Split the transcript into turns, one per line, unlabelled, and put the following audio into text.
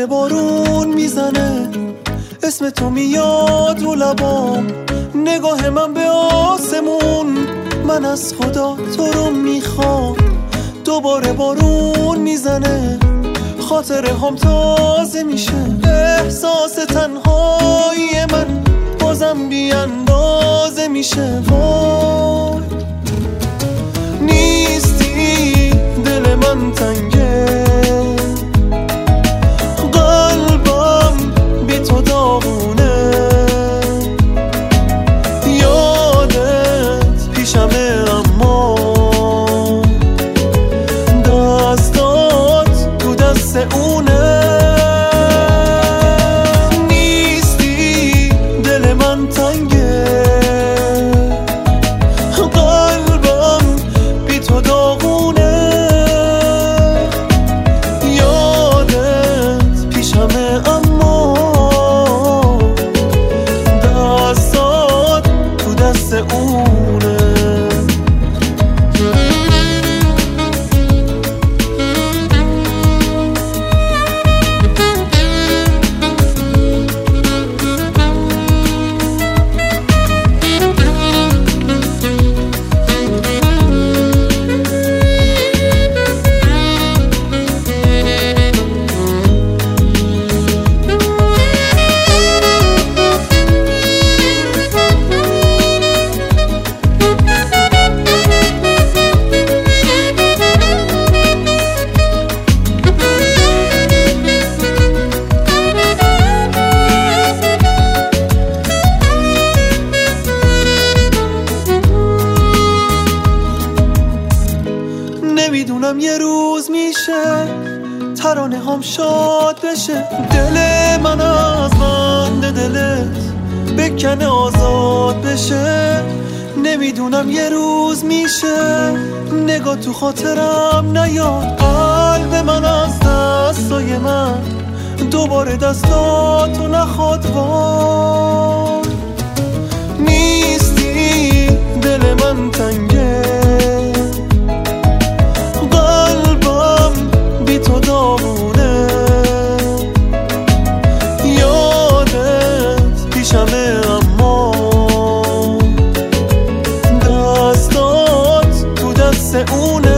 دوباره بارون میزنه، اسم تو میاد رو لبام، نگاه من به آسمون، من از خدا تو رو میخوام. دوباره بارون میزنه، خاطره هم تازه میشه، احساس تنهایی من بازم بی اندازه میشه. وای نیستی، دل من تنگه، قلبم بی تو داغونه، یادت پیشمه اما دستات تو دست اونه. نیستی، دل من تنگه، قلبم بی تو داغونه، یادت پیشمه اما دستات تو دست اونه. نمیدونم یه روز میشه ترانه هم شاد بشه، دل من از بند دلت بکنه آزاد بشه. نمیدونم یه روز میشه نگاه تو خاطرم نیاد، قلب من از دستای من دوباره دستاتو نخواد. وای نیستی، دل من تنگه، قلبم بی تو داغونه، یادت پیشمه اما دستات تو دست اونه.